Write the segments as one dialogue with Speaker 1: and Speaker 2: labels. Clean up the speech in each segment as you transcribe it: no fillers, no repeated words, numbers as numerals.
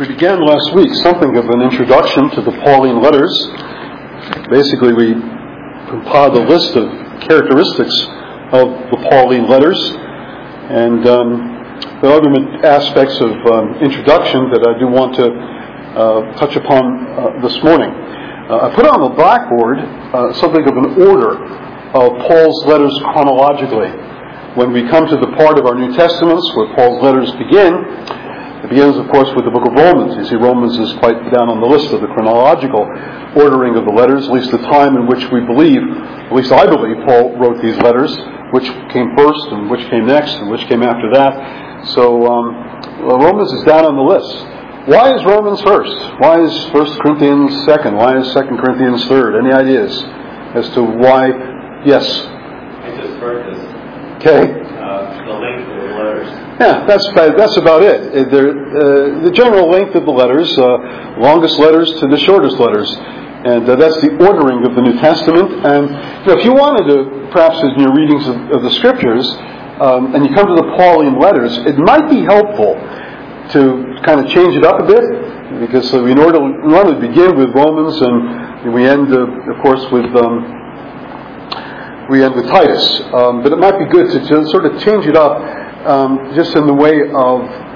Speaker 1: We began last week something of an introduction to the Pauline letters. Basically, we compiled a list of characteristics of the Pauline letters, and there are other aspects of introduction that I do want to touch upon this morning. I put on the blackboard something of an order of Paul's letters chronologically. When we come to the part of our New Testaments where Paul's letters begin, it begins, of course, with the book of Romans. You see, Romans is quite down on the list of the chronological ordering of the letters, at least the time in which we believe, at least I believe, Paul wrote these letters, which came first and which came next and which came after that. So Romans is down on the list. Why is Romans first? Why is 1 Corinthians second? Why is 2 Corinthians third? Any ideas as to why? Yes?
Speaker 2: I just heard this.
Speaker 1: Okay.
Speaker 2: The length of the letters.
Speaker 1: Yeah, that's about it. The general length of the letters, longest letters to the shortest letters. And that's the ordering of the New Testament. And if you wanted to, perhaps in your readings of the Scriptures, and you come to the Pauline letters, it might be helpful to kind of change it up a bit, because we normally begin with Romans, and we end, of course, with Titus. But it might be good to sort of change it up, just in the way of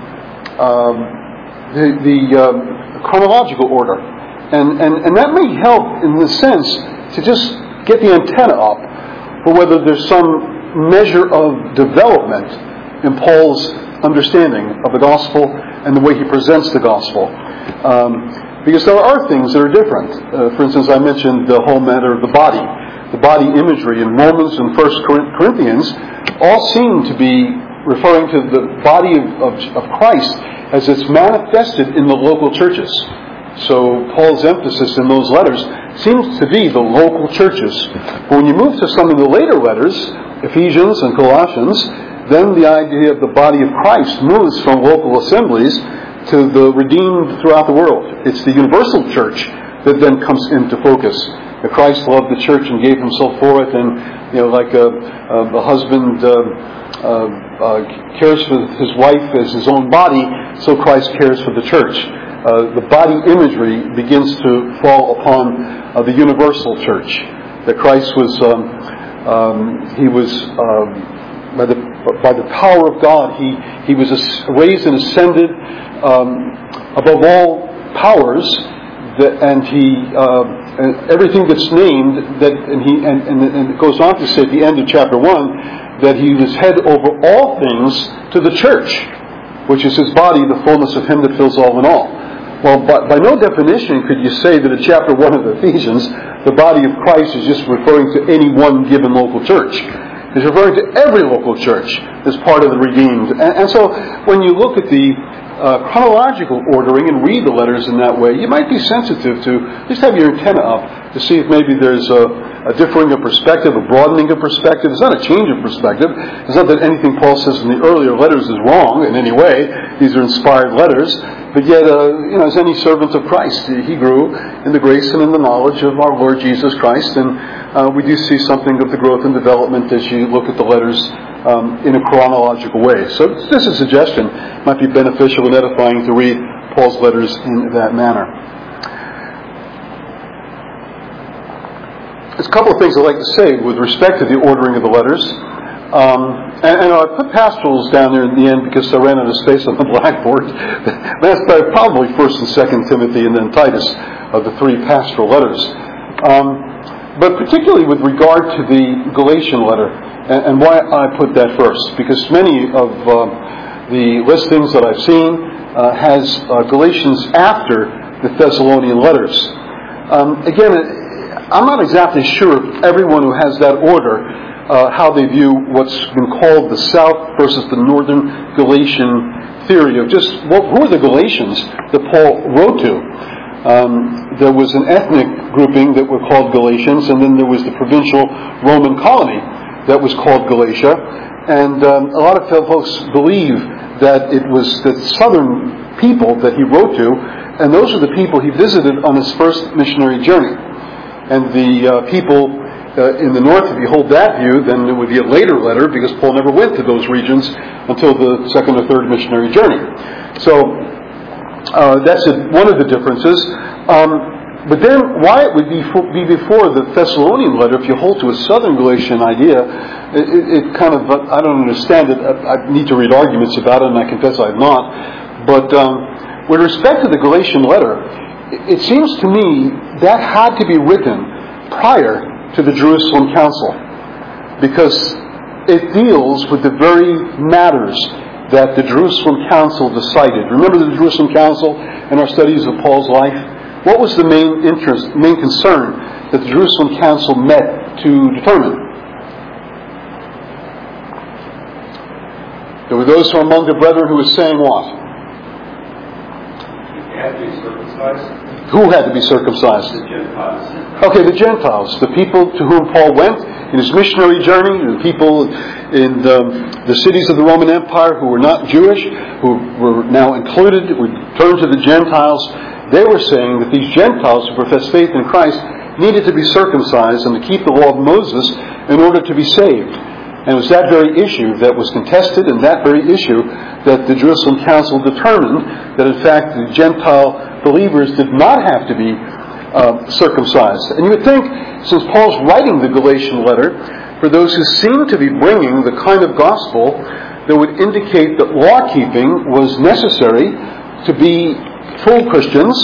Speaker 1: the chronological order. And that may help in the sense to just get the antenna up for whether there's some measure of development in Paul's understanding of the gospel and the way he presents the gospel. Because there are things that are different. For instance, I mentioned the whole matter of the body imagery in Romans and 1 Corinthians all seem to be referring to the body of Christ as it's manifested in the local churches. So Paul's emphasis in those letters seems to be the local churches. But when you move to some of the later letters, Ephesians and Colossians, then the idea of the body of Christ moves from local assemblies to the redeemed throughout the world. It's the universal church that then comes into focus. That Christ loved the church and gave himself for it, and like a husband cares for his wife as his own body, so Christ cares for the church. The body imagery begins to fall upon the universal church. That Christ was, by the power of God, he was raised and ascended above all powers, and everything that's named, and it goes on to say at the end of chapter 1 that he was head over all things to the church, which is his body, the fullness of him that fills all in all. Well, by no definition could you say that in chapter 1 of Ephesians, the body of Christ is just referring to any one given local church. It's referring to every local church as part of the redeemed. And so when you look at the chronological ordering and read the letters in that way, you might be sensitive to just have your antenna up to see if maybe there's a differing of perspective, a broadening of perspective. It's not a change of perspective. It's not that anything Paul says in the earlier letters is wrong in any way. These are inspired letters. But yet, as any servant of Christ, he grew in the grace and in the knowledge of our Lord Jesus Christ. And we do see something of the growth and development as you look at the letters in a chronological way. So this is a suggestion. It might be beneficial and edifying to read Paul's letters in that manner. There's a couple of things I'd like to say with respect to the ordering of the letters. And I put pastorals down there in the end because I ran out of space on the blackboard. That's probably 1st and 2nd Timothy and then Titus of the 3 pastoral letters. But particularly with regard to the Galatian letter, and why I put that first, because many of the listings that I've seen has Galatians after the Thessalonian letters. Again, I'm not exactly sure if everyone who has that order, how they view what's been called the South versus the Northern Galatian theory of just who are the Galatians that Paul wrote to. There was an ethnic grouping that were called Galatians, and then there was the provincial Roman colony that was called Galatia. And a lot of folks believe that it was the southern people that he wrote to, and those are the people he visited on his first missionary journey. And the people in the north, if you hold that view, then it would be a later letter because Paul never went to those regions until the second or third missionary journey. So That's one of the differences. But then, why it would be before the Thessalonian letter, if you hold to a Southern Galatian idea, it kind of, I don't understand it. I need to read arguments about it, and I confess I have not. But with respect to the Galatian letter, it seems to me that had to be written prior to the Jerusalem Council, because it deals with the very matters that the Jerusalem Council decided. Remember the Jerusalem Council in our studies of Paul's life? What was the main concern that the Jerusalem Council met to determine? There were those from among the brethren who were saying what?
Speaker 2: You had to be circumcised.
Speaker 1: Who had to be circumcised?
Speaker 2: The Gentiles.
Speaker 1: Okay, the Gentiles, the people to whom Paul went in his missionary journey, the people in the cities of the Roman Empire who were not Jewish, who were now included, would turn to the Gentiles. They were saying that these Gentiles who profess faith in Christ needed to be circumcised and to keep the law of Moses in order to be saved. And it was that very issue that was contested, and that very issue that the Jerusalem Council determined that in fact the Gentile believers did not have to be circumcised. And you would think, since Paul's writing the Galatian letter, for those who seem to be bringing the kind of gospel that would indicate that law-keeping was necessary to be full Christians,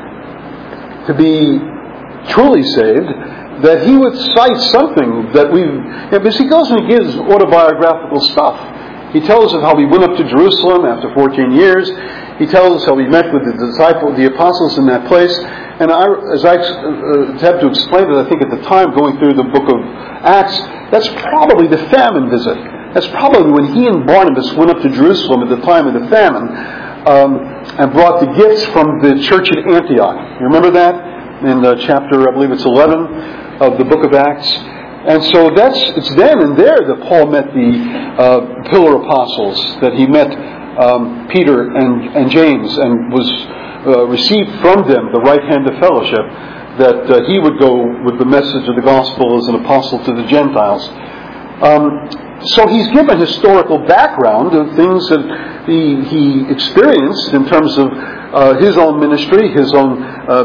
Speaker 1: to be truly saved, that he would cite something that because he goes and he gives autobiographical stuff. He tells us how he went up to Jerusalem after 14 years. He tells us how he met with the apostles in that place. And as I attempt to explain it, I think at the time going through the book of Acts, that's probably the famine visit. That's probably when he and Barnabas went up to Jerusalem at the time of the famine and brought the gifts from the church at Antioch. You remember that? In chapter, I believe it's 11 of the book of Acts. And so it's then and there that Paul met the pillar apostles, that he met Peter and James and was received from them the right hand of fellowship, that he would go with the message of the gospel as an apostle to the Gentiles. So he's given historical background of things that he experienced in terms of his own ministry, his own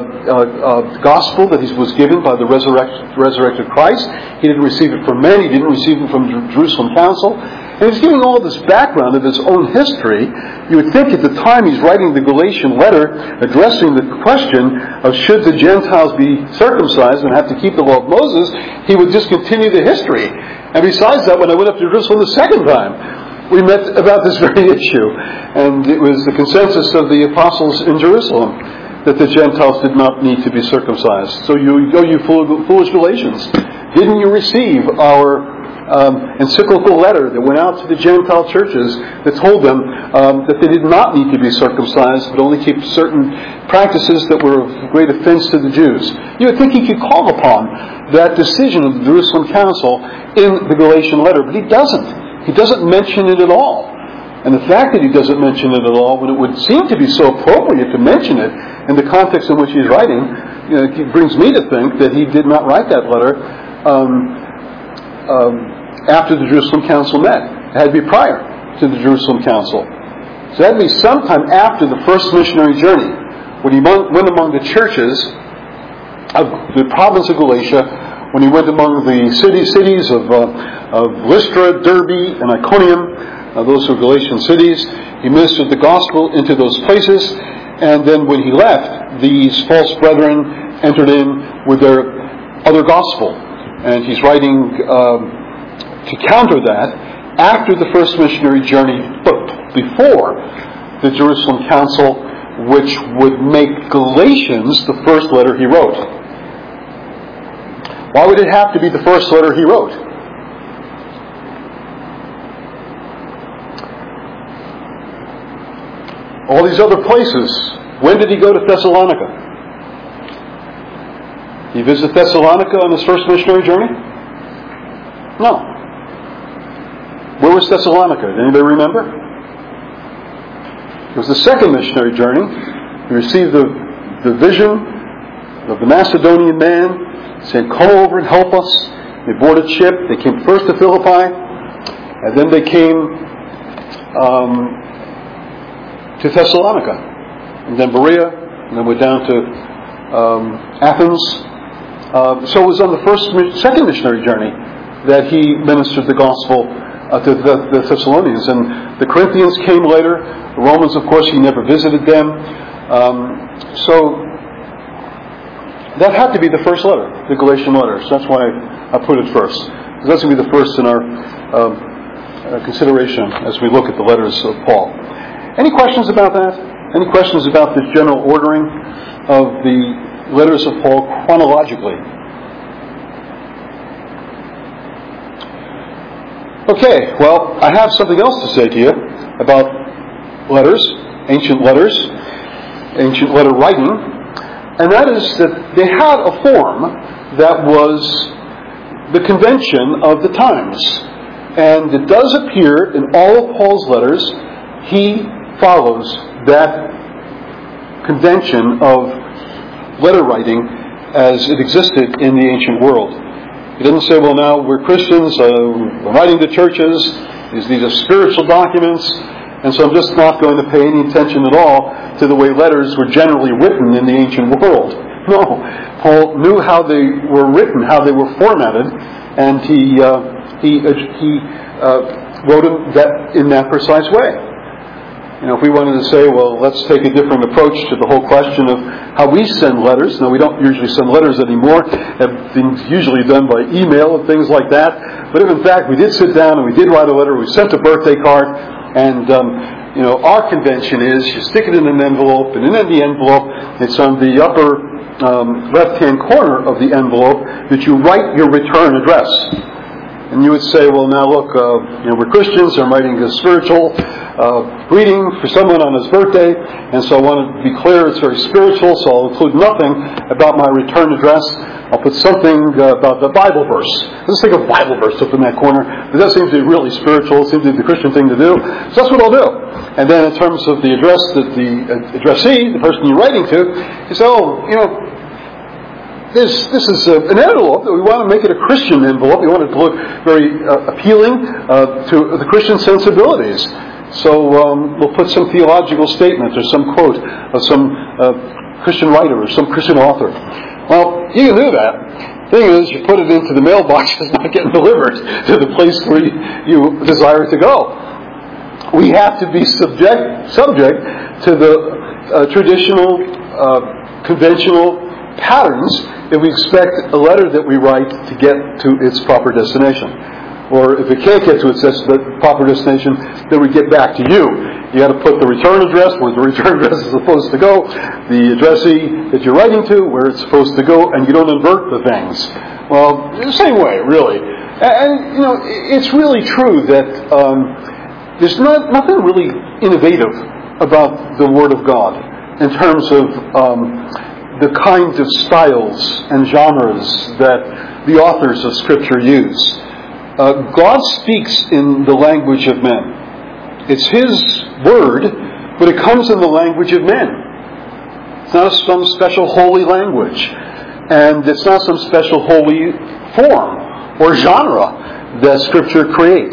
Speaker 1: gospel that he was given by the resurrected Christ. He didn't receive it from men. He didn't receive it from the Jerusalem Council. And he's giving all this background of his own history. You would think at the time he's writing the Galatian letter, addressing the question of should the Gentiles be circumcised and have to keep the law of Moses, he would just continue the history. And besides that, when I went up to Jerusalem the second time, we met about this very issue. And it was the consensus of the apostles in Jerusalem that the Gentiles did not need to be circumcised. So you foolish Galatians, didn't you receive our encyclical letter that went out to the Gentile churches that told them that they did not need to be circumcised, but only keep certain practices that were of great offense to the Jews? You would think he could call upon that decision of the Jerusalem Council in the Galatian letter, but he doesn't. He doesn't mention it at all. And the fact that he doesn't mention it at all, when it would seem to be so appropriate to mention it in the context in which he's writing, it brings me to think that he did not write that letter after the Jerusalem Council met. It had to be prior to the Jerusalem Council. So that would be sometime after the first missionary journey, when he went among the churches of the province of Galatia, when he went among the cities of Lystra, Derbe, and Iconium, those were Galatian cities. He ministered the gospel into those places, and then when he left, these false brethren entered in with their other gospel. And he's writing to counter that after the first missionary journey, but before the Jerusalem Council, which would make Galatians the first letter he wrote. Why would it have to be the first letter he wrote? All these other places. When did he go to Thessalonica? He visited Thessalonica on his first missionary journey? No. Where was Thessalonica? Did anybody remember? It was the second missionary journey. He received the vision of the Macedonian man saying, "Come over and help us." They boarded ship. They came first to Philippi, and then they came to Thessalonica. and then Berea, and then went down to Athens. So it was on the second missionary journey that he ministered the gospel to the Thessalonians. And the Corinthians came later. The Romans, of course, he never visited them. So that had to be the first letter, the Galatian letter. So that's why I put it first. That's going to be the first in our consideration as we look at the letters of Paul. Any questions about that? Any questions about the general ordering of the letters of Paul chronologically? Okay, well, I have something else to say to you about letters, ancient letter writing, and that is that they had a form that was the convention of the times. And it does appear in all of Paul's letters, he follows that convention of letter writing as it existed in the ancient world. He doesn't say, well, now we're Christians, we're writing to churches, these are spiritual documents, and so I'm just not going to pay any attention at all to the way letters were generally written in the ancient world. No, Paul knew how they were written, how they were formatted, and he wrote them in that precise way. You know, if we wanted to say, well, let's take a different approach to the whole question of how we send letters. Now, we don't usually send letters anymore. Have been usually done by email and things like that. But if, in fact, we did sit down and we did write a letter, we sent a birthday card, and, our convention is you stick it in an envelope, and in the envelope, it's on the upper left-hand corner of the envelope that you write your return address. And you would say, well, now look, we're Christians. I'm writing a spiritual greeting for someone on his birthday, and so I want to be clear it's very spiritual, so I'll include nothing about my return address. I'll put something about the Bible verse. Let's take a Bible verse up in that corner. But that seems to be really spiritual. It seems to be the Christian thing to do. So that's what I'll do. And then in terms of the address that the addressee, the person you're writing to, you say, this is an envelope that we want to make it a Christian envelope. We want it to look very appealing to the Christian sensibilities. So we'll put some theological statement or some quote of some Christian writer or some Christian author. Well, you can do that. Thing is, you put it into the mailbox, it's not getting delivered to the place where you desire it to go. We have to be subject to the traditional, conventional patterns if we expect a letter that we write to get to its proper destination. Or if it can't get to its proper destination, then we get back to you. You got to put the return address where the return address is supposed to go, the addressee that you're writing to where it's supposed to go, and you don't invert the things. Well, the same way, really. And it's really true that there's nothing really innovative about the Word of God in terms of the kinds of styles and genres that the authors of Scripture use. God speaks in the language of men. It's His Word, but it comes in the language of men. It's not some special holy language. And it's not some special holy form or genre that Scripture creates.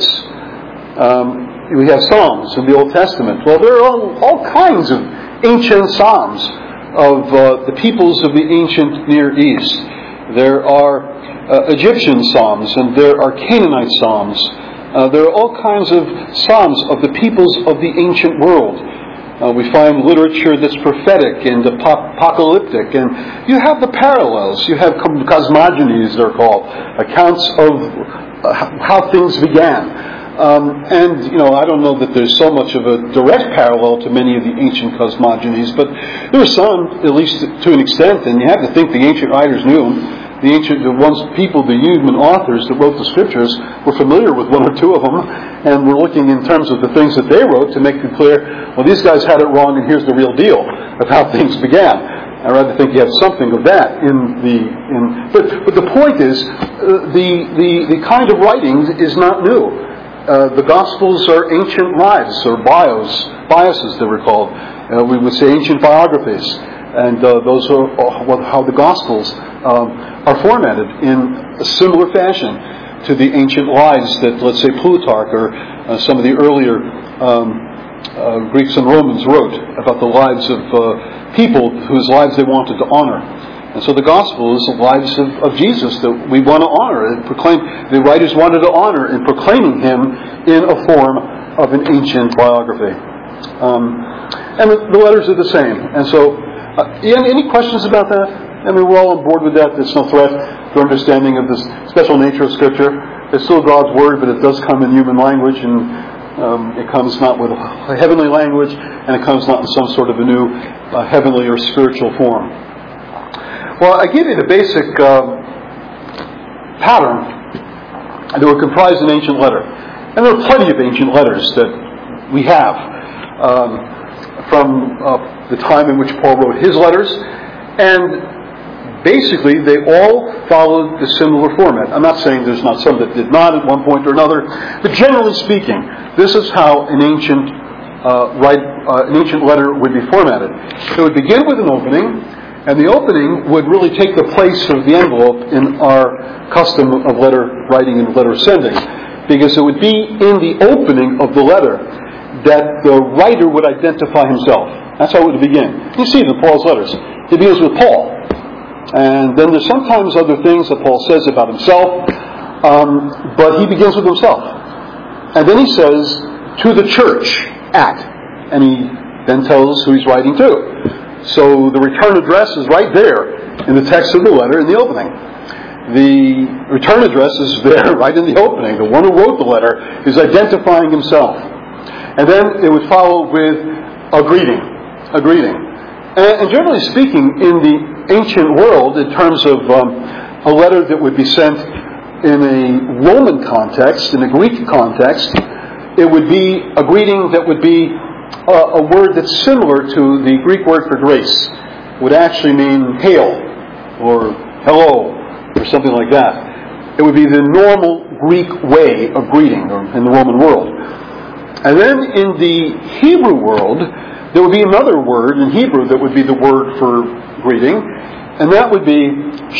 Speaker 1: We have Psalms in the Old Testament. Well, there are all kinds of ancient Psalms of the peoples of the ancient Near East. There are Egyptian Psalms, and there are Canaanite Psalms. There are all kinds of Psalms of the peoples of the ancient world. We find literature that's prophetic and apocalyptic, and you have the parallels. You have cosmogonies, they're called, accounts of how things began. I don't know that there's so much of a direct parallel to many of the ancient cosmogonies, but there are some, at least to an extent, and you have to think the ancient writers knew them. The human authors that wrote the Scriptures were familiar with one or two of them, and we're looking in terms of the things that they wrote to make it clear, well, these guys had it wrong, and here's the real deal of how things began. I rather think you have something of that but the point is, the kind of writing is not new. The Gospels are ancient lives, or biases they were called. We would say ancient biographies, and those are how the Gospels are formatted in a similar fashion to the ancient lives that, let's say, Plutarch or some of the earlier Greeks and Romans wrote about the lives of people whose lives they wanted to honor. And so the gospel is the lives of Jesus that we want to honor and proclaim. The writers wanted to honor in proclaiming him in a form of an ancient biography. And the letters are the same. And so, any questions about that? I mean, we're all on board with that. There's no threat to understanding of this special nature of Scripture. It's still God's Word, but it does come in human language, and it comes not with a heavenly language, and it comes not in some sort of a new heavenly or spiritual form. Well, I give you the basic pattern that would comprise an ancient letter. And there are plenty of ancient letters that we have from the time in which Paul wrote his letters. And basically, they all followed the similar format. I'm not saying there's not some that did not at one point or another, but generally speaking, this is how an ancient letter would be formatted. It would begin with an opening, and the opening would really take the place of the envelope in our custom of letter writing and letter sending, because it would be in the opening of the letter that the writer would identify himself. That's how it would begin. You see it in Paul's letters. It begins with Paul. And then there's sometimes other things that Paul says about himself, but he begins with himself. And then he says, to the church at, and he then tells who he's writing to. So the return address is right there in the text of the letter in the opening. The return address is there right in the opening. The one who wrote the letter is identifying himself. And then it would follow with a greeting. A greeting. And generally speaking, in the ancient world, in terms of a letter that would be sent in a Roman context, in a Greek context, it would be a greeting that would be a word that's similar to the Greek word for grace. It would actually mean hail or hello or something like that. It would be the normal Greek way of greeting in the Roman world. And then in the Hebrew world, there would be another word in Hebrew that would be the word for greeting, and that would be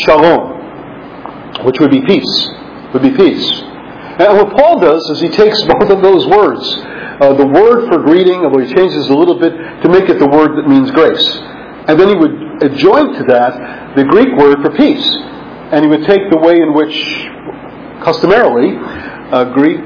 Speaker 1: shalom, which would be peace. Would be peace. And what Paul does is he takes both of those words, the word for greeting, although he changes a little bit to make it the word that means grace. And then he would adjoin to that the Greek word for peace. And he would take the way in which, customarily, Greek,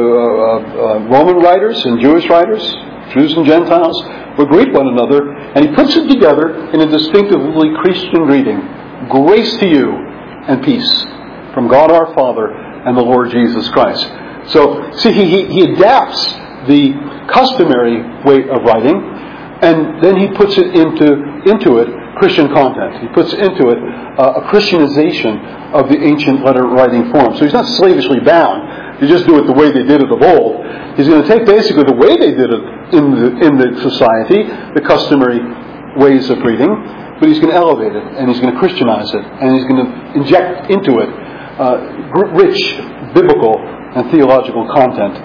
Speaker 1: Roman writers and Jewish writers, Jews and Gentiles, would greet one another, and he puts it together in a distinctively Christian greeting. Grace to you and peace from God our Father and the Lord Jesus Christ. So, see, he adapts the customary way of writing, and then he puts it into it Christian content. He puts into it a Christianization of the ancient letter writing form. So he's not slavishly bound to just do it the way they did it of old. He's going to take basically the way they did it in the society, the customary ways of reading, but he's going to elevate it, and he's going to Christianize it, and he's going to inject into it rich biblical and theological content.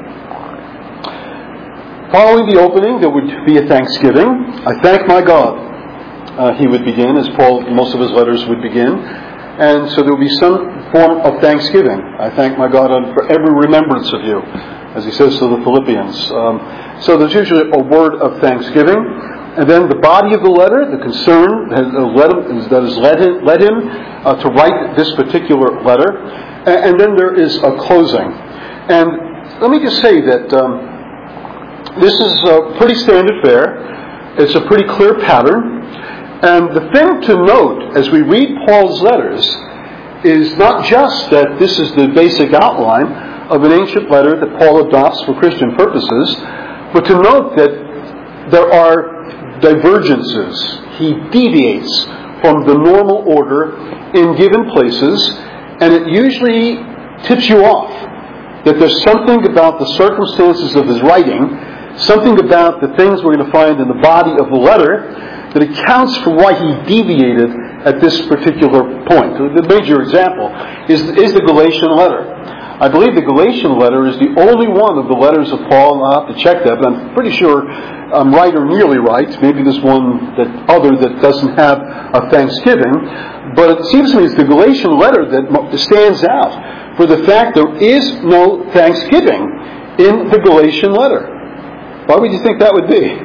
Speaker 1: Following the opening, there would be a thanksgiving. I thank my God. He would begin, as most of his letters would begin. And so there would be some form of thanksgiving. I thank my God for every remembrance of you, as he says to the Philippians. So there's usually a word of thanksgiving. And then the body of the letter, the concern that has led him to write this particular letter. And then there is a closing. And let me just say that this is pretty standard fare. It's a pretty clear pattern. And the thing to note as we read Paul's letters is not just that this is the basic outline of an ancient letter that Paul adopts for Christian purposes, but to note that there are divergences. He deviates from the normal order in given places, and it usually tips you off that there's something about the circumstances of his writing, something about the things we're going to find in the body of the letter that accounts for why he deviated at this particular point. The major example is the Galatian letter. I believe the Galatian letter is the only one of the letters of Paul, and I'll have to check that, but I'm pretty sure I'm right or nearly right. Maybe there's one that doesn't have a thanksgiving. But it seems to me it's the Galatian letter that stands out for the fact there is no thanksgiving in the Galatian letter. Why would you think that would be?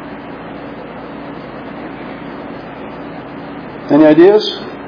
Speaker 1: Any ideas?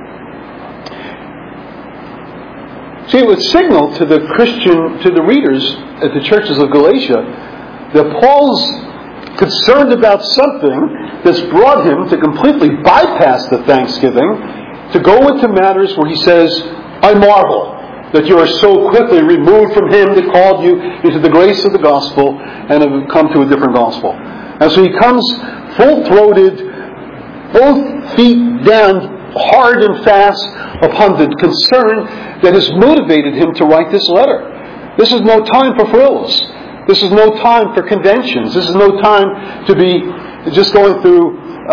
Speaker 1: See, it would signal to the readers at the churches of Galatia that Paul's concerned about something that's brought him to completely bypass the thanksgiving, to go into matters where he says, I marvel that you are so quickly removed from him that called you into the grace of the gospel and have come to a different gospel. And so he comes full-throated, both feet down, hard and fast upon the concern that has motivated him to write this letter. This is no time for frills. This is no time for conventions. This is no time to be just going through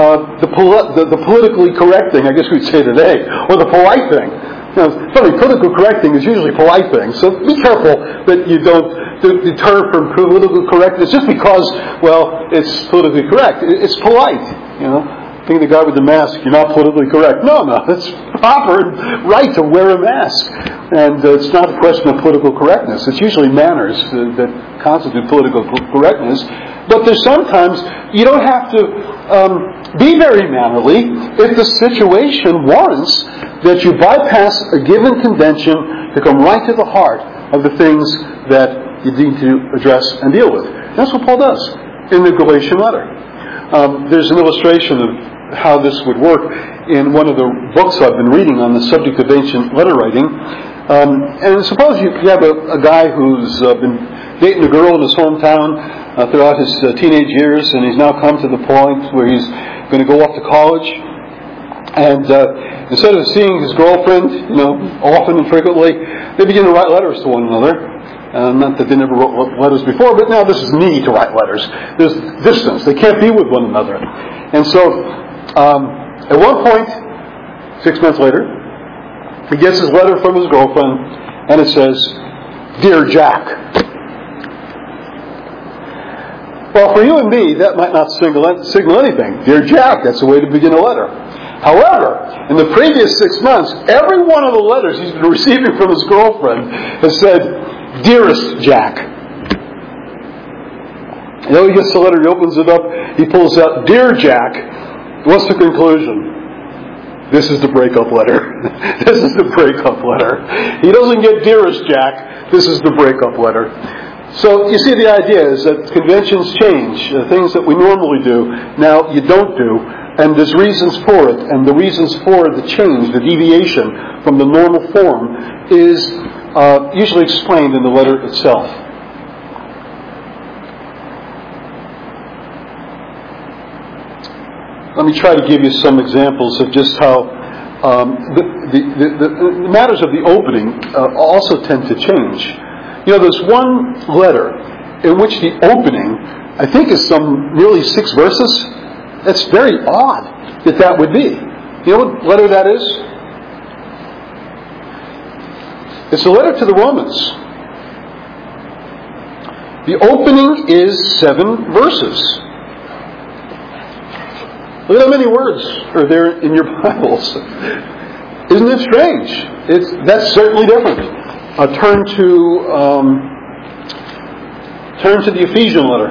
Speaker 1: the politically correct thing, I guess we'd say today, or the polite thing. Funny, political correct thing is usually polite thing, so be careful that you don't deter from political correctness just because, well, it's politically correct. It's polite, I think the guy with the mask, you're not politically correct. No, it's proper and right to wear a mask. And it's not a question of political correctness. It's usually manners that constitute political correctness. But there's sometimes you don't have to be very mannerly if the situation warrants that you bypass a given convention to come right to the heart of the things that you need to address and deal with. That's what Paul does in the Galatian letter. There's an illustration of how this would work in one of the books I've been reading on the subject of ancient letter writing. And suppose you have a guy who's been dating a girl in his hometown throughout his teenage years, and he's now come to the point where he's going to go off to college. And instead of seeing his girlfriend, often and frequently, they begin to write letters to one another. Not that they never wrote letters before, but now this is me to write letters. There's distance. They can't be with one another. And so, at one point, 6 months later, he gets his letter from his girlfriend, and it says, Dear Jack. Well, for you and me, that might not signal anything. Dear Jack, that's the way to begin a letter. However, in the previous 6 months, every one of the letters he's been receiving from his girlfriend has said, Dearest Jack. He gets the letter, he opens it up, he pulls out, Dear Jack. What's the conclusion? This is the breakup letter. This is the breakup letter. He doesn't get Dearest Jack. This is the breakup letter. So you see, the idea is that conventions change. Things that we normally do, now you don't do. And there's reasons for it. And the reasons for the change, the deviation from the normal form, is usually explained in the letter itself. Let me try to give you some examples of just how the matters of the opening also tend to change. There's one letter in which the opening, I think, is some nearly 6 verses. That's very odd that would be. You know what letter that is? It's the letter to the Romans. The opening is 7 verses. Look at how many words are there in your Bibles. Isn't it strange? That's certainly different. Turn to the Ephesian letter.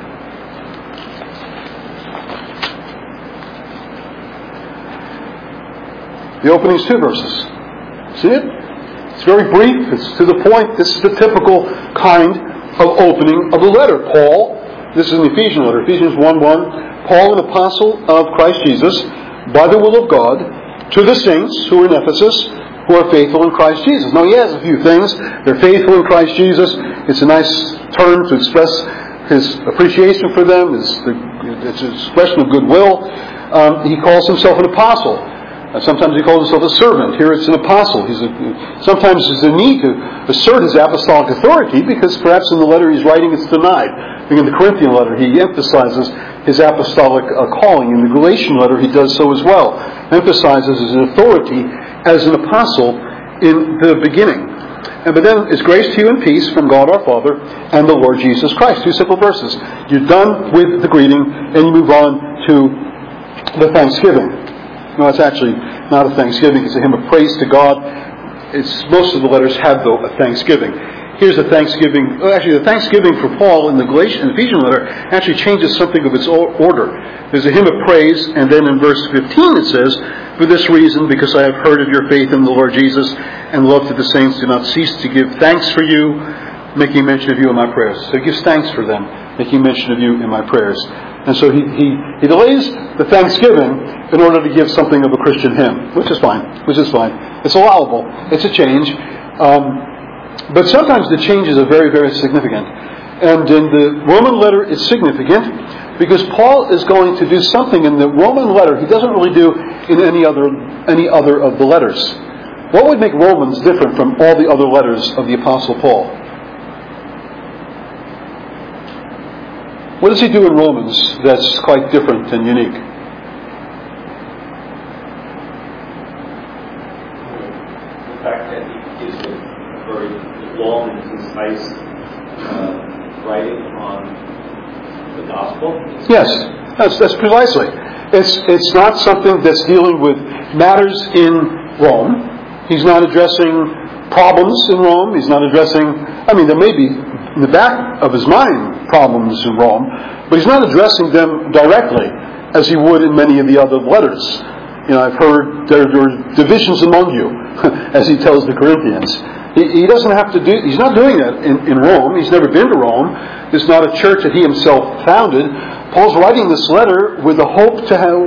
Speaker 1: The opening is 2 verses. See it? It's very brief. It's to the point. This is the typical kind of opening of the letter. Paul, this is an Ephesian letter, Ephesians 1:1. Paul, an apostle of Christ Jesus, by the will of God, to the saints who are in Ephesus, who are faithful in Christ Jesus. Now, he has a few things. They're faithful in Christ Jesus. It's a nice term to express his appreciation for them. It's an expression of goodwill. He calls himself an apostle. Sometimes he calls himself a servant. Here it's an apostle. Sometimes there's a need to assert his apostolic authority because perhaps in the letter he's writing it's denied. In the Corinthian letter he emphasizes his apostolic calling. In the Galatian letter he does so as well. Emphasizes his authority as an apostle in the beginning. But then it's grace to you and peace from God our Father and the Lord Jesus Christ. 2 simple verses. You're done with the greeting and you move on to the thanksgiving. No, it's actually not a thanksgiving. It's a hymn of praise to God. Most of the letters have, though, a thanksgiving. here's the Thanksgiving. Actually, the Thanksgiving for Paul in the Ephesian letter actually changes something of its order. There's a hymn of praise, and then in verse 15 it says, "For this reason, because I have heard of your faith in the Lord Jesus and love to the saints, do not cease to give thanks for you, making mention of you in my prayers." So he gives thanks for them, making mention of you in my prayers. And so he delays the Thanksgiving in order to give something of a Christian hymn, which is fine. It's allowable. It's a change. But sometimes the changes are very, very significant. And in the Roman letter, it's significant because Paul is going to do something in the Roman letter he doesn't really do in any other of the letters. What would make Romans different from all the other letters of the Apostle Paul? What does he do in Romans that's quite different and unique?
Speaker 2: The fact that he gives a very long and concise writing on the gospel.
Speaker 1: Yes, that's precisely. It's not something that's dealing with matters in Rome. He's not addressing problems in Rome. He's not addressing, there may be in the back of his mind problems in Rome, but he's not addressing them directly as he would in many of the other letters. I've heard there are divisions among you, as he tells the Corinthians. He doesn't have to do. He's not doing that in Rome. He's never been to Rome. It's not a church that he himself founded. Paul's writing this letter with a hope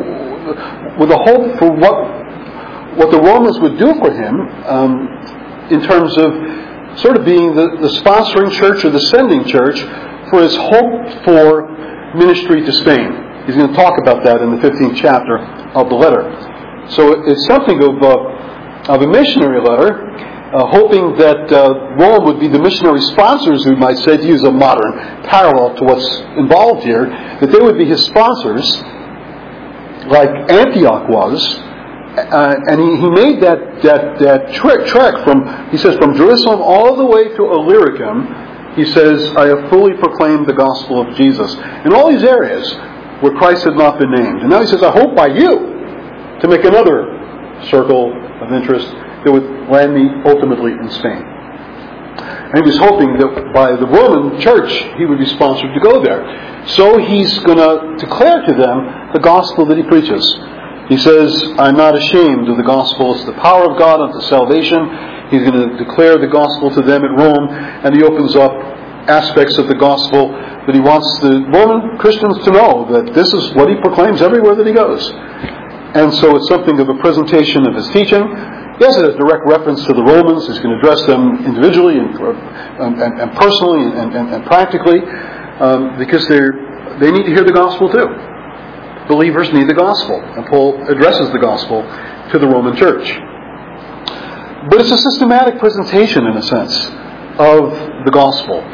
Speaker 1: for what the Romans would do for him in terms of sort of being the sponsoring church or the sending church for his hope for ministry to Spain. He's going to talk about that in the 15th chapter of the letter. So it's something of a missionary letter, hoping that Rome would be the missionary sponsors, we might say, to use a modern parallel to what's involved here, that they would be his sponsors, like Antioch was. And he made that trek from Jerusalem all the way to Illyricum. He says, "I have fully proclaimed the gospel of Jesus." In all these areas where Christ had not been named. And now he says, "I hope by you to make another circle of interest that would land me ultimately in Spain." And he was hoping that by the Roman church he would be sponsored to go there. So he's going to declare to them the gospel that he preaches. He says, "I'm not ashamed of the gospel. It's the power of God unto salvation." He's going to declare the gospel to them at Rome, and he opens up aspects of the gospel that he wants the Roman Christians to know, that this is what he proclaims everywhere that he goes. And so it's something of a presentation of his teaching. Yes, it has direct reference to the Romans. He's going to address them individually and personally and practically because they need to hear the gospel too. Believers need the gospel, and Paul addresses the gospel to the Roman church. But it's a systematic presentation, in a sense, of the gospel.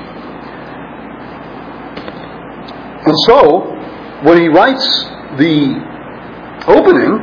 Speaker 1: And so, when he writes the opening,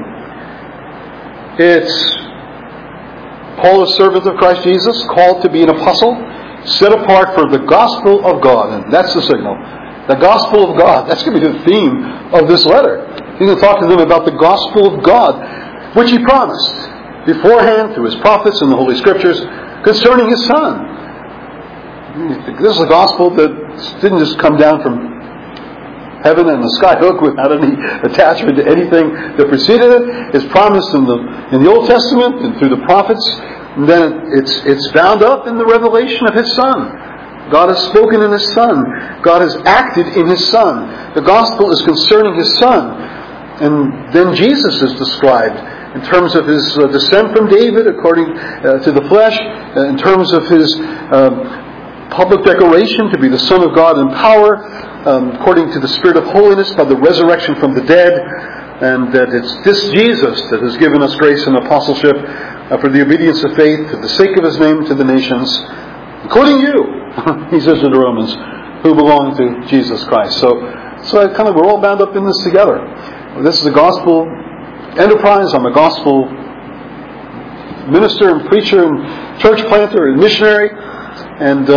Speaker 1: it's Paul, a servant of Christ Jesus, called to be an apostle, set apart for the gospel of God. And that's the signal. The gospel of God. That's going to be the theme of this letter. He's going to talk to them about the gospel of God, which he promised beforehand through his prophets and the Holy Scriptures concerning his Son. This is a gospel that didn't just come down from heaven and the skyhook without any attachment to anything that preceded it. It's promised in the Old Testament and through the prophets. And then it's bound up in the revelation of his Son. God has spoken in his Son. God has acted in his Son. The gospel is concerning his Son. And then Jesus is described in terms of his descent from David according to the flesh, in terms of his public declaration to be the Son of God in power, according to the Spirit of holiness by the resurrection from the dead, and that it's this Jesus that has given us grace and apostleship for the obedience of faith, for the sake of his name to the nations, including you, he says to the Romans, who belong to Jesus Christ. So kind of we're all bound up in this together. This is a gospel enterprise. I'm a gospel minister and preacher and church planter and missionary, and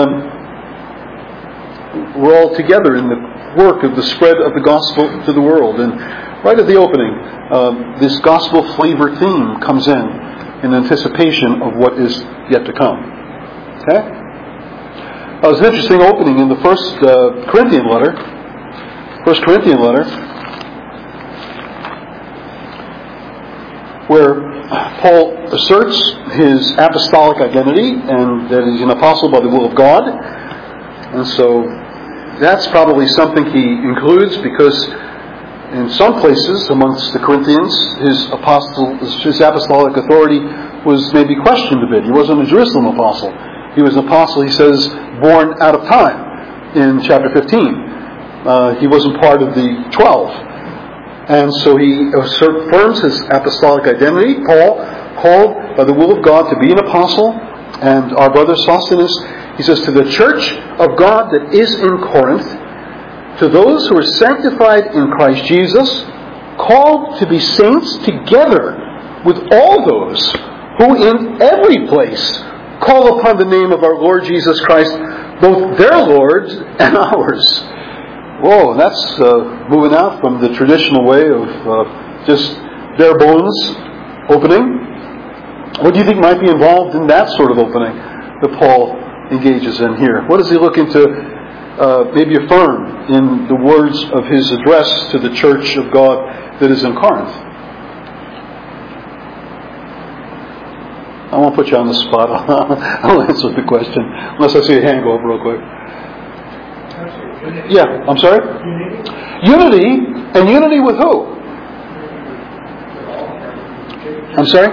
Speaker 1: we're all together in the work of the spread of the gospel to the world. And right at the opening, this gospel flavor theme comes in anticipation of what is yet to come. Okay? There's an interesting opening in the First Corinthian letter, where Paul asserts his apostolic identity and that he's an apostle by the will of God. And so that's probably something he includes, because in some places amongst the Corinthians, his apostolic authority was maybe questioned a bit. He wasn't a Jerusalem apostle. He was an apostle, he says, born out of time in chapter 15. He wasn't part of the 12. And so he affirms his apostolic identity. Paul, called by the will of God to be an apostle, and our brother Sosthenes, he says, to the church of God that is in Corinth, to those who are sanctified in Christ Jesus, called to be saints together with all those who in every place call upon the name of our Lord Jesus Christ, both their Lord and ours. Whoa, that's moving out from the traditional way of just bare bones opening. What do you think might be involved in that sort of opening that Paul engages in here? What is he looking to maybe affirm in the words of his address to the church of God that is in Corinth? I won't put you on the spot. I'll answer the question unless I see a hand go up real quick. Yeah, I'm sorry? Unity. And unity with who? I'm sorry?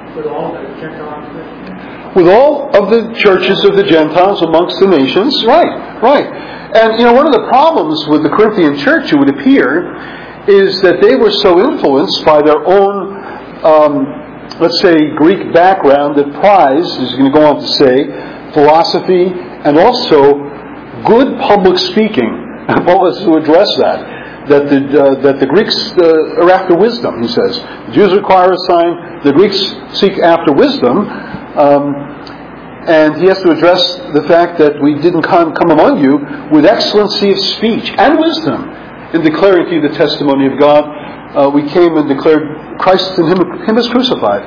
Speaker 1: With all of the churches of the Gentiles amongst the nations. Right. And one of the problems with the Corinthian church, it would appear, is that they were so influenced by their own let's say, Greek background that prized, as he's going to go on to say, philosophy and also good public speaking. Paul was to address that the Greeks are after wisdom, he says. The Jews require a sign, the Greeks seek after wisdom, and he has to address the fact that we didn't come among you with excellency of speech and wisdom in declaring to you the testimony of God. We came and declared Christ and Him is crucified.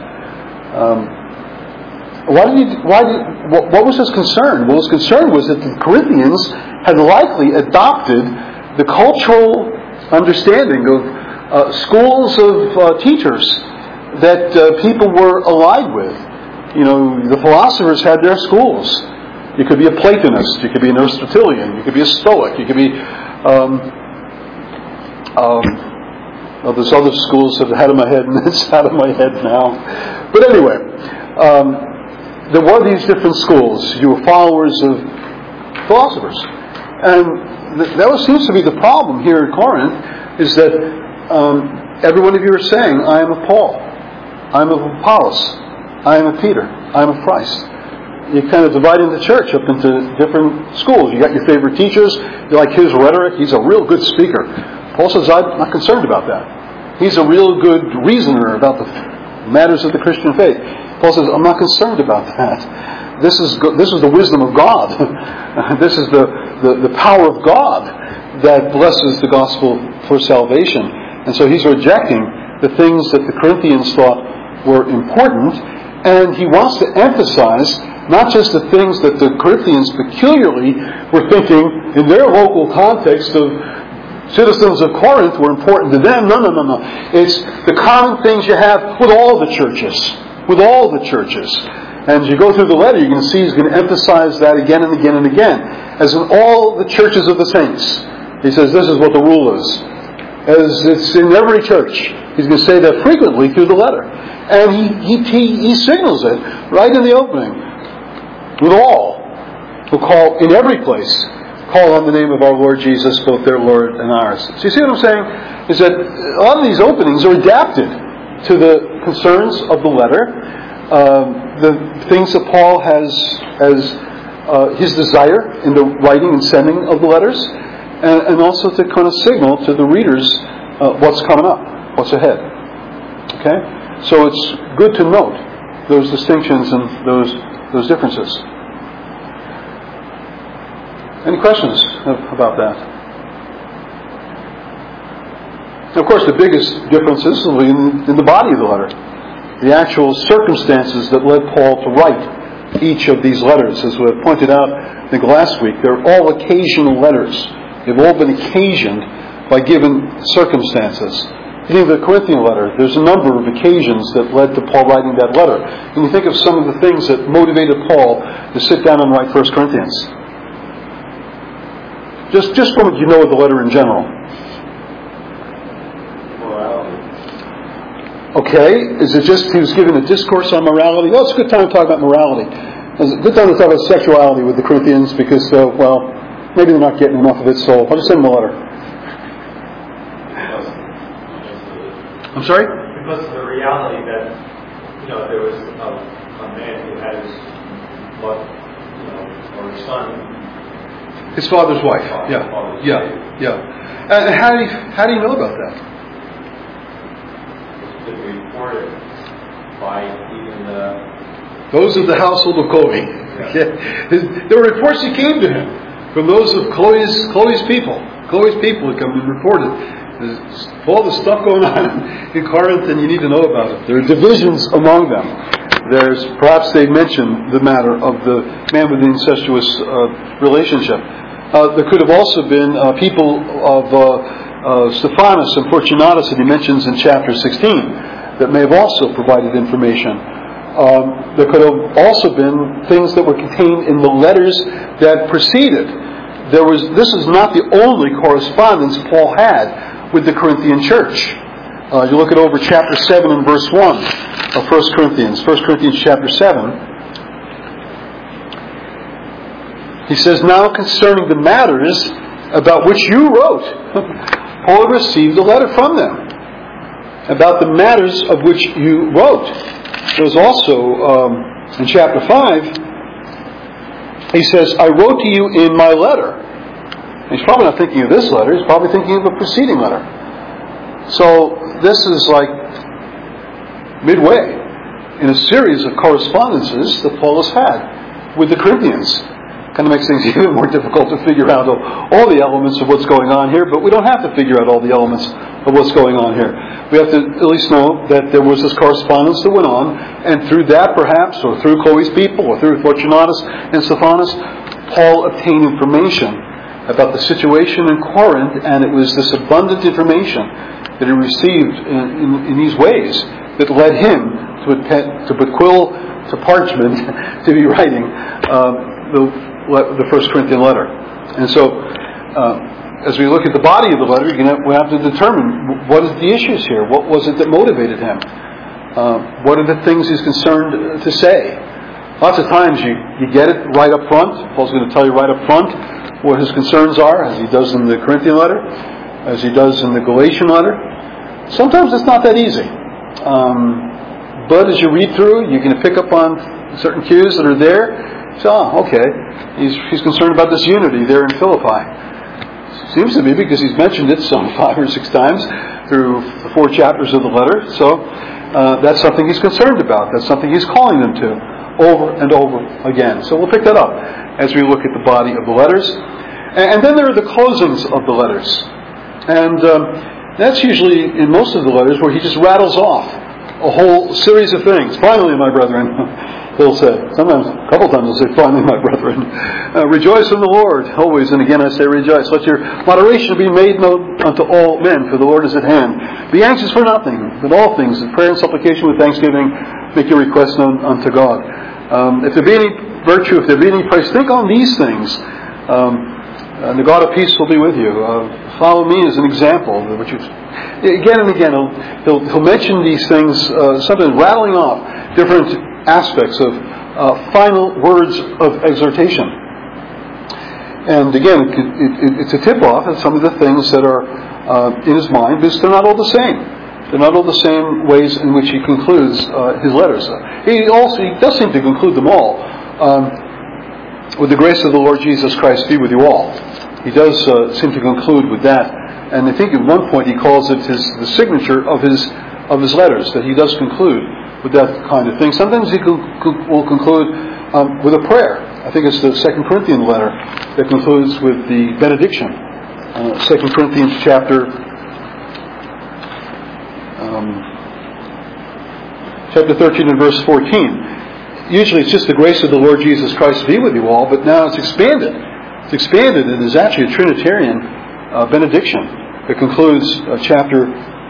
Speaker 1: What was his concern? Well, his concern was that the Corinthians had likely adopted the cultural understanding of schools of teachers that people were allied with. The philosophers had their schools. You could be a Platonist, you could be an Aristotelian, you could be a Stoic, you could be there's other schools that are out of my head, and it's out of my head now. But anyway, there were these different schools. You were followers of philosophers. And that seems to be the problem here in Corinth, is that every one of you are saying, I am of Paul, I am of Apollos, I am of Peter, I am of Christ. You kind of dividing the church up into different schools. You got your favorite teachers, you like his rhetoric, he's a real good speaker. Paul says, I'm not concerned about that. He's a real good reasoner about the matters of the Christian faith. Paul says, I'm not concerned about that. This is the wisdom of God. This is the power of God that blesses the gospel for salvation. And so he's rejecting the things that the Corinthians thought were important, and he wants to emphasize not just the things that the Corinthians peculiarly were thinking in their local context of citizens of Corinth were important to them. No. It's the common things you have with all the churches. With all the churches. And as you go through the letter, you can see he's going to emphasize that again and again and again. As in all the churches of the saints. He says this is what the rule is. As it's in every church. He's going to say that frequently through the letter. And he signals it right in the opening. With all who call in every place, call on the name of our Lord Jesus, both their Lord and ours. So you see what I'm saying? Is that a lot of these openings are adapted to the concerns of the letter, the things that Paul has as his desire in the writing and sending of the letters, and also to kind of signal to the readers what's coming up, what's ahead. Okay? So it's good to note those distinctions and those differences. Any questions about that? Of course, the biggest differences will be in the body of the letter. The actual circumstances that led Paul to write each of these letters. As we pointed out, I think last week, they're all occasional letters. They've all been occasioned by given circumstances. In the Corinthian letter, there's a number of occasions that led to Paul writing that letter. Can you think of some of the things that motivated Paul to sit down and write 1 Corinthians? Just from what you know of the letter in general.
Speaker 2: Morality.
Speaker 1: Okay, is it just he was giving a discourse on morality? Well, it's a good time to talk about morality. It's a good time to talk about sexuality with the Corinthians because, maybe they're not getting enough of it, so I'll just send them a letter. I'm sorry?
Speaker 2: Because of the reality that, there was a man who had his or his son.
Speaker 1: His father's wife. Yeah. And how do you know about that?
Speaker 2: It's been reported by even
Speaker 1: those of the household of Chloe. Yeah. There were reports that came to him from those of Chloe's people. Chloe's people had come and reported. There's all the stuff going on in Corinth, and you need to know about it. There are divisions among them. Perhaps they mentioned the matter of the man with the incestuous relationship. There could have also been people of Stephanas and Fortunatus that he mentions in chapter 16 that may have also provided information. There could have also been things that were contained in the letters that preceded. This is not the only correspondence Paul had with the Corinthian church. You look at over chapter 7 and verse 1 of 1 Corinthians. 1 Corinthians chapter 7. He says, "Now concerning the matters about which you wrote," Paul received a letter from them about the matters of which you wrote. There was also, in chapter 5, he says, "I wrote to you in my letter." He's probably not thinking of this letter. He's probably thinking of a preceding letter. So this is like midway in a series of correspondences that Paul has had with the Corinthians. Kind of makes things even more difficult to figure out all the elements of what's going on here, but we don't have to figure out all the elements of what's going on here. We have to at least know that there was this correspondence that went on, and through that perhaps, or through Chloe's people, or through Fortunatus and Stephanas, Paul obtained information about the situation in Corinth, and it was this abundant information that he received in these ways that led him to put quill to parchment to be writing the 1 Corinthian letter. And so, as we look at the body of the letter, we have to determine what is the issues here. What was it that motivated him? What are the things he's concerned to say? Lots of times you get it right up front. Paul's going to tell you right up front what his concerns are, as he does in the Corinthian letter, as he does in the Galatian letter. Sometimes it's not that easy. But as you read through, you can pick up on certain cues that are there. So, okay, he's concerned about this unity there in Philippi. Seems to be, because he's mentioned it some 5 or 6 times through the 4 chapters of the letter. So that's something he's concerned about. That's something he's calling them to over and over again. So we'll pick that up as we look at the body of the letters. And then there are the closings of the letters. And that's usually in most of the letters where he just rattles off a whole series of things. "Finally, my brethren," he'll say. Sometimes, a couple times he'll say, "Finally, my brethren. Rejoice in the Lord always, and again I say rejoice. Let your moderation be made known unto all men, for the Lord is at hand. Be anxious for nothing, but all things, in prayer and supplication with thanksgiving, make your requests known unto God. If there be any virtue, if there be any praise, think on these things. And the God of peace will be with you. Follow me as an example." Which is, again and again, he'll mention these things, sometimes rattling off different aspects of final words of exhortation. And again, it's a tip-off of some of the things that are in his mind, because they're not all the same. They're not all the same ways in which he concludes his letters. He does seem to conclude them all. "With the grace of the Lord Jesus Christ be with you all." He does seem to conclude with that, and I think at one point he calls it the signature of his letters, that he does conclude with that kind of thing. Sometimes he will conclude with a prayer. I think it's the 2 Corinthians letter that concludes with the benediction. 2 Corinthians chapter 13 and verse 14. usually it's just the grace of the Lord Jesus Christ be with you all, but now it's expanded. It's expanded and is actually a Trinitarian benediction that concludes chapter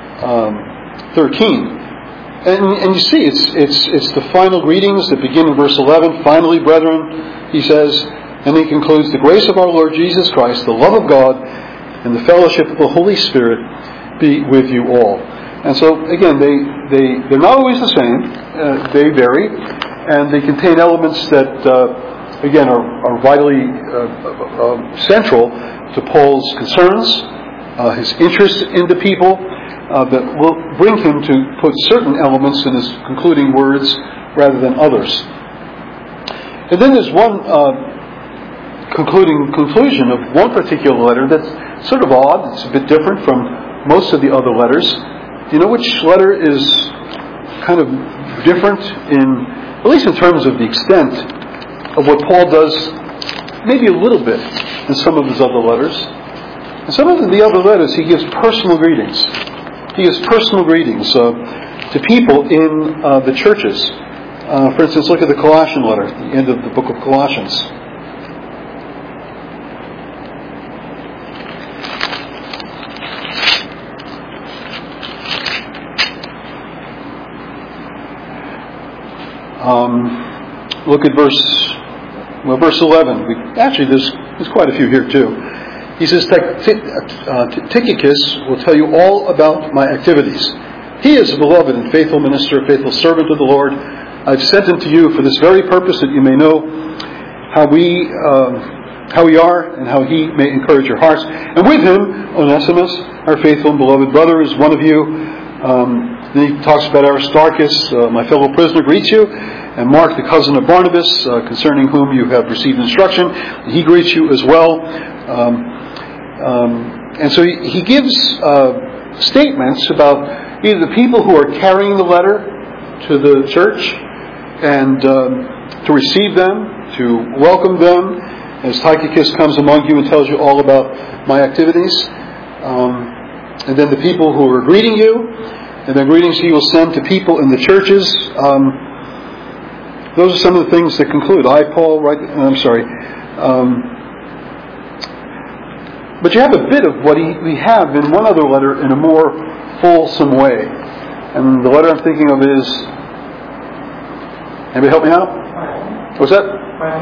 Speaker 1: 13. And you see, it's the final greetings that begin in verse 11. Finally, brethren, he says, and he concludes, the grace of our Lord Jesus Christ, the love of God, and the fellowship of the Holy Spirit be with you all. And so, again, they're not always the same. They vary, and they contain elements that, again, are vitally central to Paul's concerns, his interest in the people, that will bring him to put certain elements in his concluding words rather than others. And then there's one conclusion of one particular letter that's sort of odd. It's a bit different from most of the other letters. Do you know which letter is kind of different at least in terms of the extent of what Paul does, maybe a little bit in some of his other letters? In some of the other letters, he gives personal greetings. He gives personal greetings to people in the churches. For instance, look at the Colossian letter, the end of the book of Colossians. Look at verse 11. Actually, there's quite a few here too. He says, Tychicus will tell you all about my activities. He is a beloved and faithful minister, a faithful servant of the Lord. I've sent him to you for this very purpose, that you may know how we are and how he may encourage your hearts. And with him, Onesimus, our faithful and beloved brother, is one of you. Then he talks about Aristarchus, my fellow prisoner, greets you. And Mark, the cousin of Barnabas, concerning whom you have received instruction, he greets you as well. And so he gives statements about either the people who are carrying the letter to the church and to receive them, to welcome them, as Tychicus comes among you and tells you all about my activities. And then the people who are greeting you, and the greetings he will send to people in the churches. Those are some of the things that conclude. But you have a bit of what we have in one other letter in a more fulsome way. And the letter I'm thinking of is... Anybody help me out? What's that?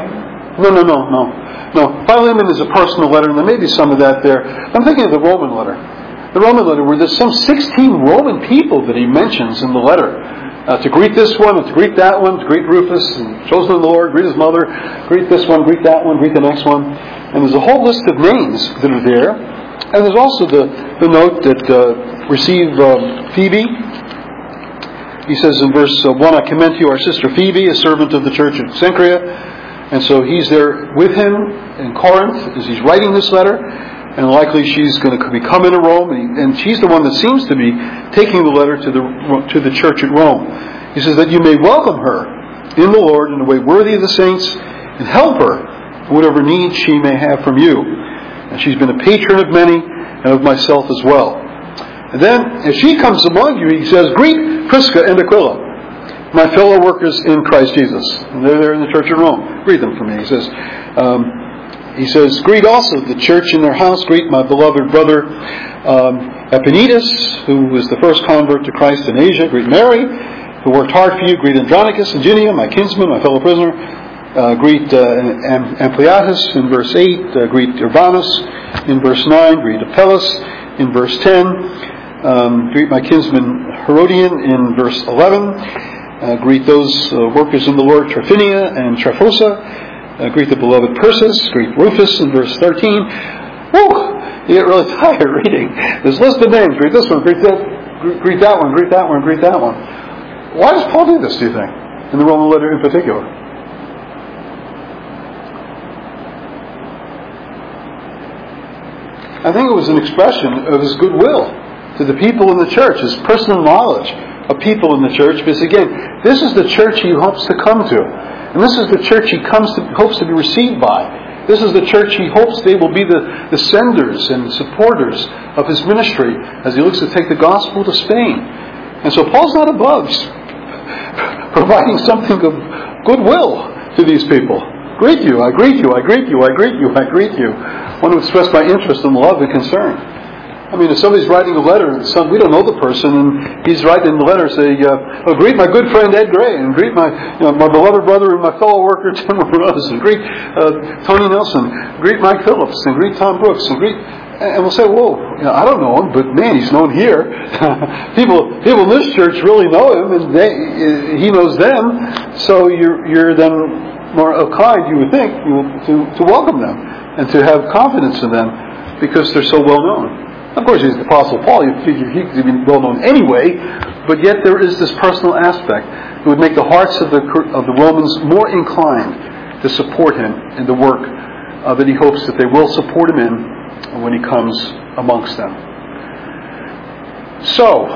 Speaker 1: No. Philemon is a personal letter, and there may be some of that there. I'm thinking of the Roman letter. The Roman letter, where there's some 16 Roman people that he mentions in the letter. To greet this one, and to greet that one, to greet Rufus, and chosen of the Lord, greet his mother, greet this one, greet that one, greet the next one. And there's a whole list of names that are there. And there's also the note that receive Phoebe. He says in verse 1, I commend to you our sister Phoebe, a servant of the church of Cenchrea. And so he's there with him in Corinth as he's writing this letter. And likely she's going to be coming to Rome, and she's the one that seems to be taking the letter to the church at Rome. He says that you may welcome her in the Lord in a way worthy of the saints, and help her in whatever need she may have from you. And she's been a patron of many, and of myself as well. And then, as she comes among you, he says, greet Prisca and Aquila, my fellow workers in Christ Jesus. And they're there in the church at Rome. Greet them for me. He says, greet also the church in their house. Greet my beloved brother Epaenetus, who was the first convert to Christ in Asia. Greet Mary, who worked hard for you. Greet Andronicus and Junia, my kinsman, my fellow prisoner. Greet Ampliatus in verse 8. Greet Urbanus in verse 9. Greet Apelles in verse 10. Greet my kinsman Herodian in verse 11. Greet those workers in the Lord, Trophinia and Tryphosa. Greet the beloved Persis. Greet Rufus in verse 13. Woo! You get really tired reading. There's a list of names. Greet this one, greet that, greet that one, greet that one, greet that one. Why does Paul do this, do you think? In the Roman letter in particular? I think it was an expression of his goodwill to the people in the church, his personal knowledge of people in the church. Because again, this is the church he hopes to come to. And this is the church he hopes to be received by. This is the church he hopes they will be the senders and supporters of his ministry as he looks to take the gospel to Spain. And so Paul's not above providing something goodwill to these people. Greet you, I greet you, I greet you, I greet you, I greet you. I want to express my interest and love and concern. I mean, if somebody's writing a letter, and we don't know the person, and he's writing the letter, say, greet my good friend Ed Gray, and greet my beloved brother and my fellow worker Tim Rose, and greet Tony Nelson, greet Mike Phillips, and greet Tom Brooks, and we'll say, whoa, I don't know him, but man, he's known here. people in this church really know him, and he knows them. So you're then more kind, you would think, to welcome them and to have confidence in them because they're so well known. Of course, he's the Apostle Paul. You figure he could be well known anyway, but yet there is this personal aspect that would make the hearts of the Romans more inclined to support him in the work that he hopes that they will support him in when he comes amongst them. So,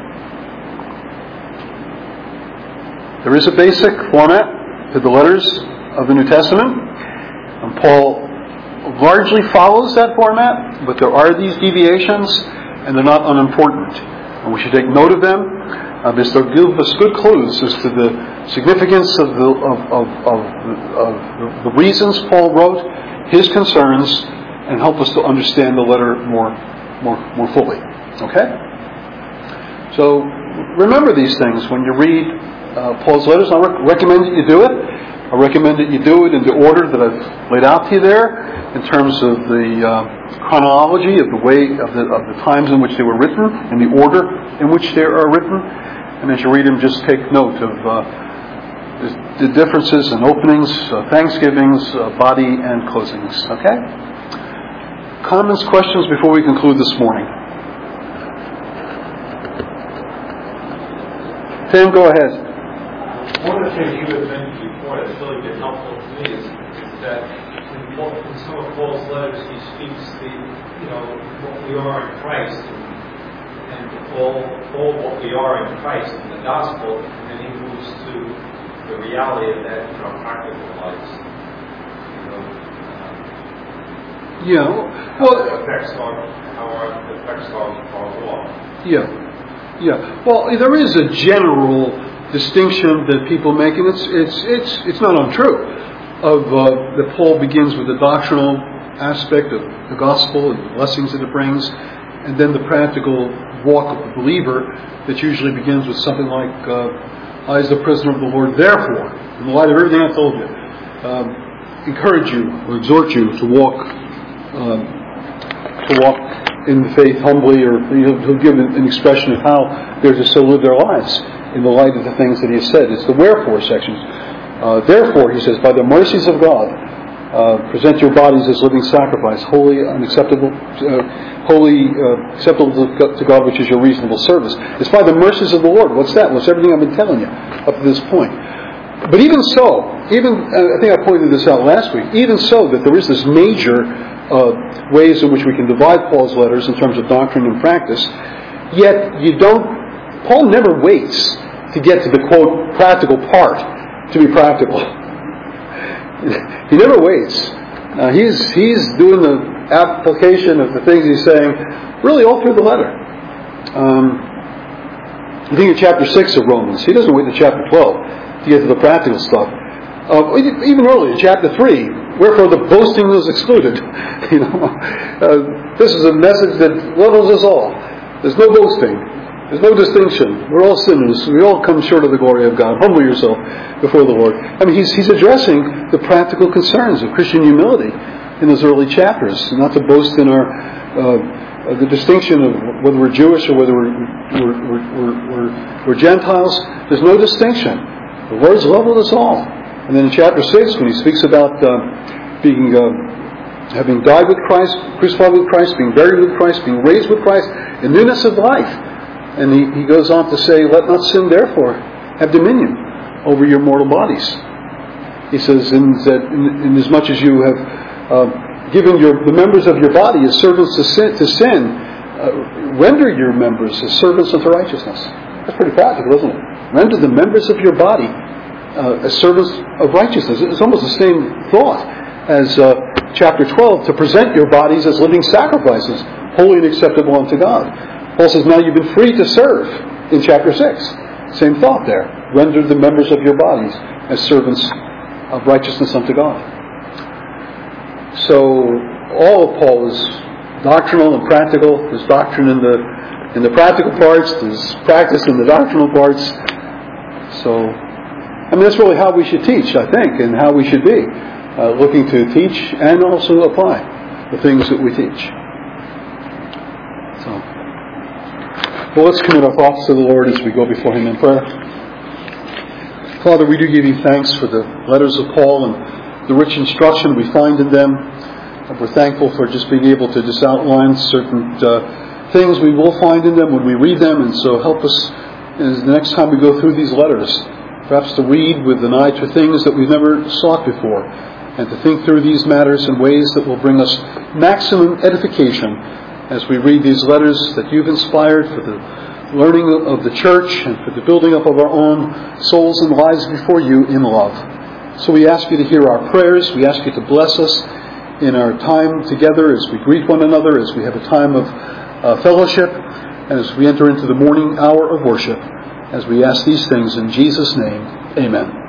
Speaker 1: there is a basic format to the letters of the New Testament, and Paul largely follows that format, but there are these deviations, and they're not unimportant. And we should take note of them, because they'll give us good clues as to the significance of the reasons Paul wrote, his concerns, and help us to understand the letter more fully. Okay? So remember these things when you read Paul's letters. I recommend that you do it. I recommend that you do it in the order that I've laid out to you there, in terms of the chronology of the way of the times in which they were written, and the order in which they are written. And as you read them, just take note of the differences in openings, thanksgivings, body, and closings. Okay? Comments, questions before we conclude this morning? Tim, go ahead.
Speaker 3: One of the things you had mentioned before that's really been helpful to me is that in some of Paul's letters he speaks what we are in Christ and all what we are in Christ in the gospel, and then he moves to the reality of that in our practical lives. Well, it affects our walk.
Speaker 1: Yeah. Well, there is a general distinction that people make, and it's not untrue, that Paul begins with the doctrinal aspect of the gospel and the blessings that it brings, and then the practical walk of the believer that usually begins with something like, I as the prisoner of the Lord, therefore, in the light of everything I told you, encourage you or exhort you to walk in the faith humbly, or he'll give an expression of how they're to so live their lives in the light of the things that he has said. It's the wherefore sections. Therefore, he says, by the mercies of God, present your bodies as living sacrifice, holy, acceptable to God, which is your reasonable service. It's by the mercies of the Lord. What's that? Well, it's everything I've been telling you up to this point. But even so, I think I pointed this out last week, even so that there is this major ways in which we can divide Paul's letters in terms of doctrine and practice, yet Paul never waits to get to the, quote, practical part to be practical. He never waits. He's doing the application of the things he's saying really all through the letter. I think in chapter 6 of Romans, he doesn't wait to chapter 12 to get to the practical stuff. Even earlier, in chapter 3, wherefore the boasting was excluded. This is a message that levels us all. There's no boasting. There's no distinction. We're all sinners. We all come short of the glory of God. Humble yourself before the Lord. I mean, he's addressing the practical concerns of Christian humility in those early chapters. Not to boast in the distinction of whether we're Jewish or whether we're Gentiles. There's no distinction. The Lord's leveled us all. And then in chapter 6, when he speaks about having died with Christ, crucified with Christ, being buried with Christ, being raised with Christ, in newness of life. And he goes on to say, let not sin therefore have dominion over your mortal bodies. He says, in as much as you have given the members of your body as servants to sin, render your members as servants unto righteousness. That's pretty practical, isn't it? Render the members of your body as servants of righteousness. It's almost the same thought as chapter 12, to present your bodies as living sacrifices, holy and acceptable unto God. Paul says, now you've been free to serve in chapter 6. Same thought there. Render the members of your bodies as servants of righteousness unto God. So all of Paul is doctrinal and practical. There's doctrine in the practical parts. There's practice in the doctrinal parts. So, that's really how we should teach, I think, and how we should be, looking to teach and also apply the things that we teach. So, well, let's commit our thoughts to the Lord as we go before Him in prayer. Father, we do give You thanks for the letters of Paul and the rich instruction we find in them. We're thankful for just being able to just outline certain things we will find in them when we read them, and so help us the next time we go through these letters, perhaps to read with an eye to things that we've never sought before, and to think through these matters in ways that will bring us maximum edification as we read these letters that You've inspired for the learning of the church and for the building up of our own souls and lives before You in love. So we ask You to hear our prayers. We ask You to bless us in our time together as we greet one another, as we have a time of fellowship, and as we enter into the morning hour of worship, as we ask these things in Jesus' name. Amen.